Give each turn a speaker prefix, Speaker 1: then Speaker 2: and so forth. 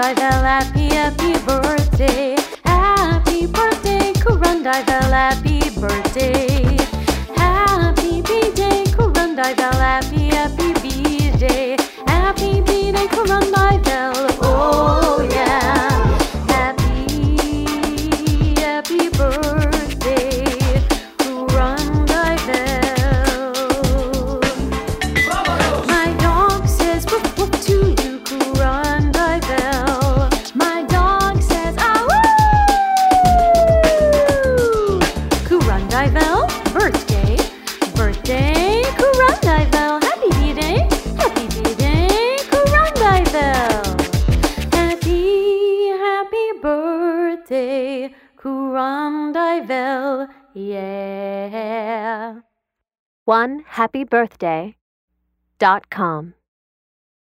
Speaker 1: Kurundaivel, happy, happy birthday. Happy birthday, Kurundaivel, happy birthday. Happy B-Day, Kurundaivel, happy, happy B-Day. Happy B-Day, Kurundaivel, oh yeah. Happy, happy birthday, Kurundaivel. My dog says woof woof to you, Kurundaivel. My dog says ah woo! Kurundaivel, birthday, birthday, Kurundaivel. Happy B-Day, happy B-Day, Kurundaivel. Happy, happy birthday, Kurundaivel, yeah.
Speaker 2: OneHappyBirthday.com